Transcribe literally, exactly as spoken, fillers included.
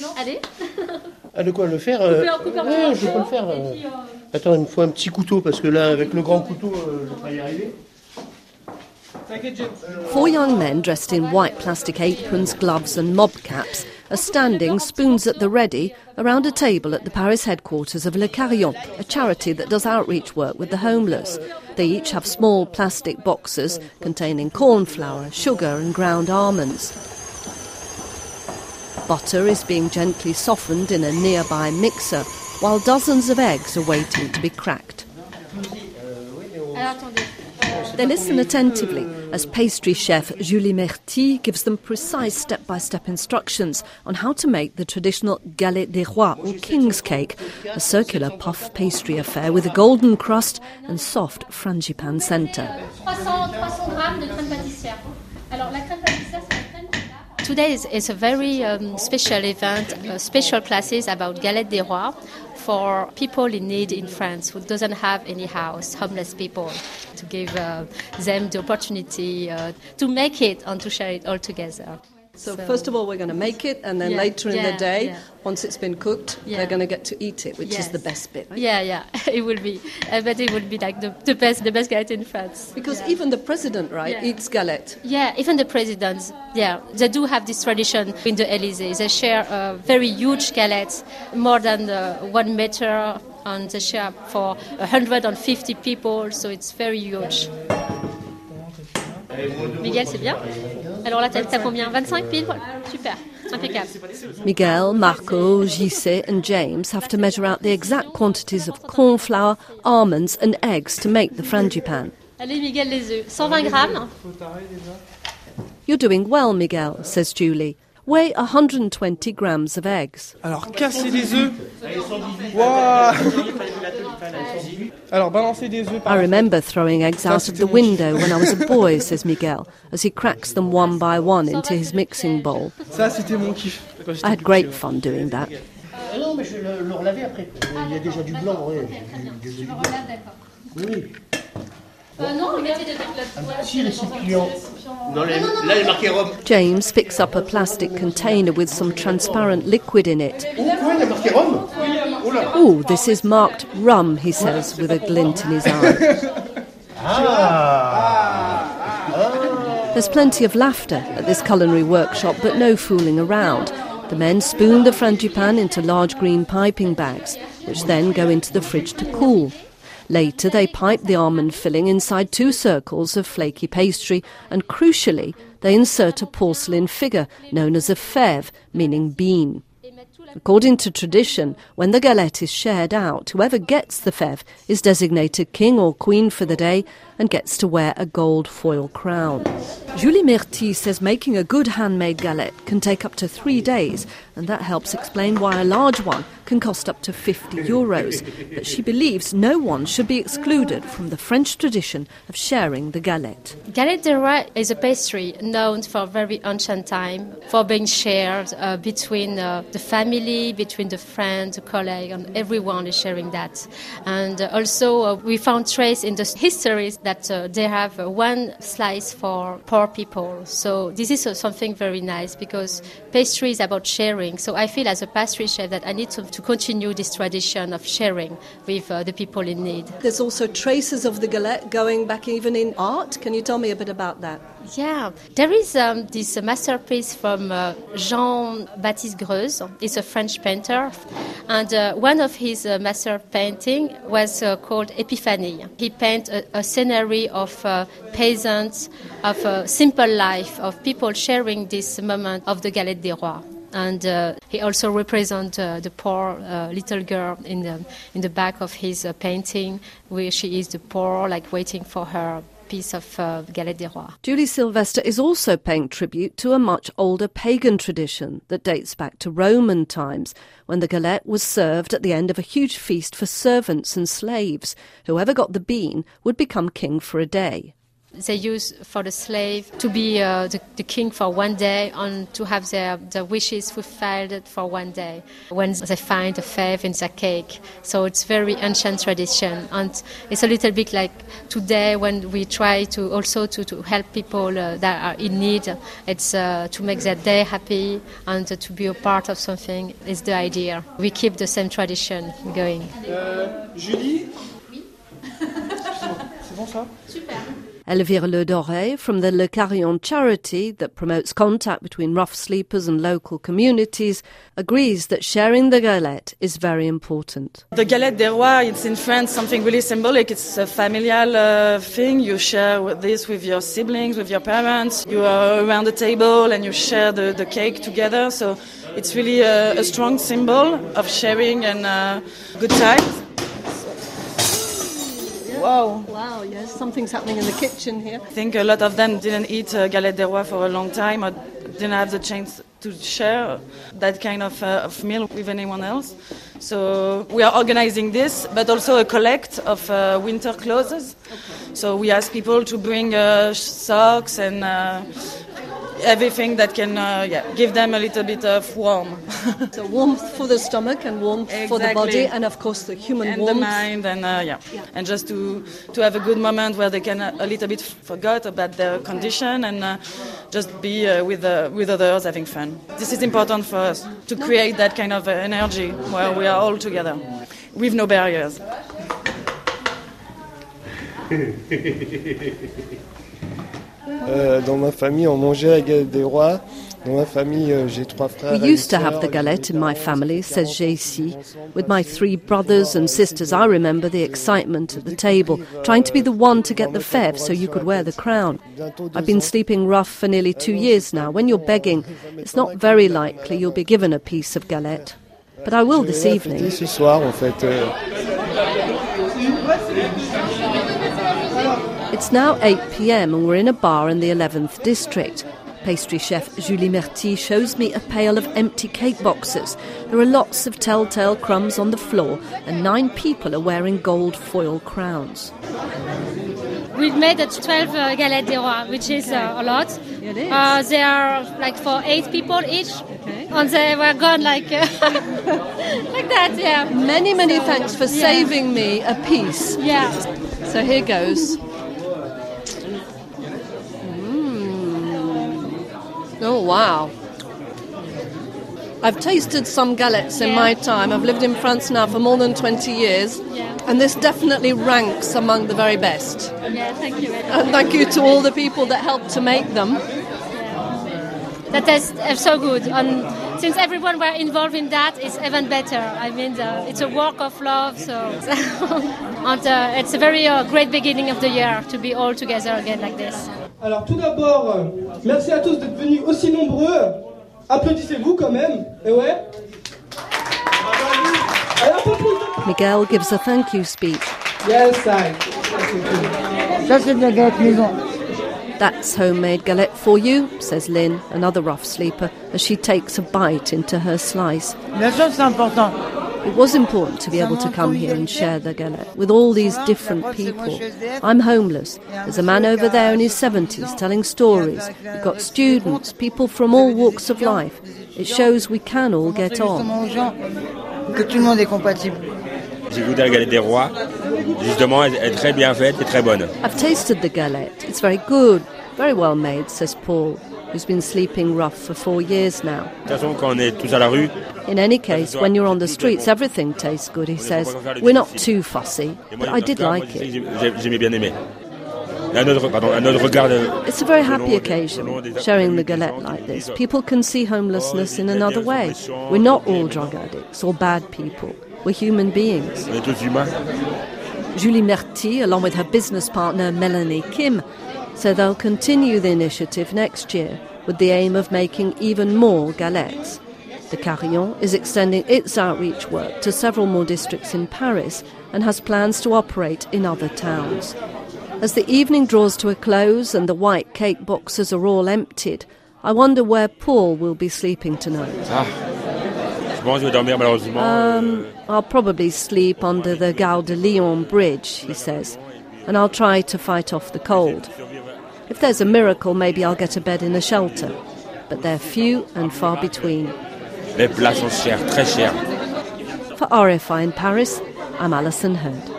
Allez. Ah, de quoi le faire euh... Ouais, je peux le faire. Euh... Attends, il me faut un petit couteau parce que là, avec le grand couteau, euh, je ne vais pas y arriver. Four young men dressed in white plastic aprons, gloves and mob caps are standing, spoons at the ready, around a table at the Paris headquarters of Le Carillon, a charity that does outreach work with the homeless. They each have small plastic boxes containing corn flour, sugar and ground almonds. Butter is being gently softened in a nearby mixer, while dozens of eggs are waiting to be cracked. They listen attentively as pastry chef Julie Merty gives them precise step-by-step instructions on how to make the traditional galette des rois, or king's cake, a circular puff pastry affair with a golden crust and soft frangipane centre. Today is, is a very um, special event, uh, special classes about galette des rois for people in need in France who doesn't have any house, homeless people, to give uh, them the opportunity uh, to make it and to share it all together. So, so first of all, we're going to make it, and then yeah, later in yeah, the day, yeah. once it's been cooked, yeah. they're going to get to eat it, which yes. is the best bit. Right? Yeah, yeah, it will be. I bet it would be like the, the best, the best galette in France. Because yeah. even the president, right, yeah. eats galette. Yeah, even the presidents. Yeah, they do have this tradition in the Élysée. They share a very huge galette, more than uh, one meter, and they share for one hundred fifty people. So it's very huge. Miguel, c'est bien. Alors là, t'as, t'as combien? vingt-cinq piles? Voilà. Super. Impeccable. Miguel, Marco, Gise and James have to measure out the exact quantities of corn flour, almonds and eggs to make the frangipane. Allez, Miguel, les œufs. cent vingt grammes. You're doing well, Miguel, says Julie. Weigh one hundred twenty grams of eggs. Alors, casser les œufs. Wow. Alors, balancer des œufs. I remember throwing eggs out of the window when I was a boy, says Miguel, as he cracks them one by one into his mixing bowl. Ça, c'était mon kiff. I had great fun doing that. Non, mais je vais le relaver après. Il y a déjà du blanc, oui. Tu le relaves, d'accord. Oui. Euh, non, mettez dedans. Un petit récipient. Non, là, il est marqué rhum. James picks up a plastic container with some transparent liquid in it. Oh, quoi, il est marqué rhum? Oh, this is marked rum, he says with a glint in his eye. Ah. There's plenty of laughter at this culinary workshop, but no fooling around. The men spoon the frangipane into large green piping bags, which then go into the fridge to cool. Later, they pipe the almond filling inside two circles of flaky pastry, and crucially, they insert a porcelain figure known as a fève, meaning bean. According to tradition, when the galette is shared out, whoever gets the fève is designated king or queen for the day and gets to wear a gold foil crown. Julie Merty says making a good handmade galette can take up to three days, and that helps explain why a large one can cost up to fifty euros. But she believes no one should be excluded from the French tradition of sharing the galette. Galette des rois is a pastry known for a very ancient time, for being shared uh, between uh, the family, between the friends, the colleague, and everyone is sharing that. And uh, also uh, we found trace in the histories that uh, they have uh, one slice for poor people. So this is uh, something very nice because pastry is about sharing. So I feel as a pastry chef that I need to, to continue this tradition of sharing with uh, the people in need. There's also traces of the galette going back even in art. Can you tell me a bit about that? Yeah, there is um, this masterpiece from uh, Jean-Baptiste Greuze. He's a French painter, and uh, one of his uh, master painting was uh, called Epiphanie. He painted a, a scenery of uh, peasants, of a simple life, of people sharing this moment of the Galette des Rois. And uh, he also represents uh, the poor uh, little girl in the in the back of his uh, painting, where she is the poor, like waiting for her piece of uh, Galette des Rois. Julie Sylvester is also paying tribute to a much older pagan tradition that dates back to Roman times, when the galette was served at the end of a huge feast for servants and slaves. Whoever got the bean would become king for a day. they use for the slave to be uh, the, the king for one day and to have their, their wishes fulfilled for one day when they find a fave in their cake. So it's very ancient tradition, and it's a little bit like today when we try to also to, to help people uh, that are in need. It's uh, to make their day happy and uh, to be a part of something is the idea. We keep the same tradition going. Euh, Julie? C'est bon ça? Super. Elvire Le Doré from the Le Carillon charity that promotes contact between rough sleepers and local communities agrees that sharing the galette is very important. The galette des rois, it's in France something really symbolic. It's a familial uh, thing. You share with this with your siblings, with your parents. You are around the table and you share the, the cake together. So it's really a, a strong symbol of sharing and uh, good times. Wow. Wow, yes, something's happening in the kitchen here. I think a lot of them didn't eat uh, galette des rois for a long time or didn't have the chance to share that kind of, uh, of meal with anyone else. So we are organizing this, but also a collect of uh, winter clothes. Okay. So we ask people to bring uh, socks and uh, everything that can uh, yeah, give them a little bit of warmth. So warmth for the stomach and warmth exactly. for the body, and of course the human and warmth. the mind, and uh, yeah. yeah, and just to to have a good moment where they can uh, a little bit forget about their condition and uh, just be uh, with uh, with others having fun. This is important for us to create that kind of uh, energy where we are all together with no barriers. Euh, dans ma famille, on mangeait la galette des rois. Dans ma famille, euh, j'ai trois frères. We used to have the galette in my family, says J.C. With my three brothers and sisters, I remember the excitement at the table, trying to be the one to get the fève so you could wear the crown. I've been sleeping rough for nearly two years now. When you're begging, it's not very likely you'll be given a piece of galette. But I will this evening. Ce soir, en fait. It's now eight p.m. and we're in a bar in the eleventh district. Pastry chef Julie Merty shows me a pail of empty cake boxes. There are lots of telltale crumbs on the floor and nine people are wearing gold foil crowns. We've made a twelve uh, galettes des rois, which is uh, a lot. It is. Uh, they are like for eight people each, okay. And they were gone like uh, like that. Yeah. Many, many so, thanks for yeah. saving me a piece. Yeah. So here goes. Oh, wow. I've tasted some galettes in yeah. my time. I've lived in France now for more than twenty years. Yeah. And this definitely ranks among the very best. Yeah, thank you. And thank you to all the people that helped to make them. Yeah. That tastes uh, so good. And since everyone were involved in that, it's even better. I mean, uh, it's a work of love. So, and uh, it's a very uh, great beginning of the year to be all together again like this. Alors tout d'abord, euh, merci à tous d'être venus aussi nombreux. Applaudissez-vous quand même. Et ouais. Allez, un peu plus. Miguel gives a thank you speech. Yes, I. Ça c'est de la galette maison. That's homemade galette for you, says Lynn, another rough sleeper, as she takes a bite into her slice. Bien sûr c'est important. It was important to be able to come here and share the galette with all these different people. I'm homeless. There's a man over there in his seventies telling stories. We've got students, people from all walks of life. It shows we can all get on. Que tout le monde est compatible. J'ai goûté la galette des rois. Justement, elle est très bien faite et très bonne. I've tasted the galette. It's very good, very well made, says Paul, who's been sleeping rough for four years now. De toute façon, quand on est tous à la rue, in any case, when you're on the streets, everything tastes good, he says. We're not too fussy, but I did like it. J'aimais bien aimer. Un autre, pardon, un autre regard de... It's a very happy occasion, sharing the galette like this. People can see homelessness in another way. We're not all drug addicts or bad people. We're human beings. On est tous humains. Julie Merty, along with her business partner Melanie Kim, say they'll continue the initiative next year with the aim of making even more galettes. The Carillon is extending its outreach work to several more districts in Paris and has plans to operate in other towns. As the evening draws to a close and the white cake boxes are all emptied, I wonder where Paul will be sleeping tonight. Ah, je pense que je vais dormir malheureusement. Um, I'll probably sleep under the Gare de Lyon bridge, he says, and I'll try to fight off the cold. If there's a miracle, maybe I'll get a bed in a shelter. But they're few and far between. Les plats sont chers, très chers. For R F I in Paris, I'm Alison Hurd.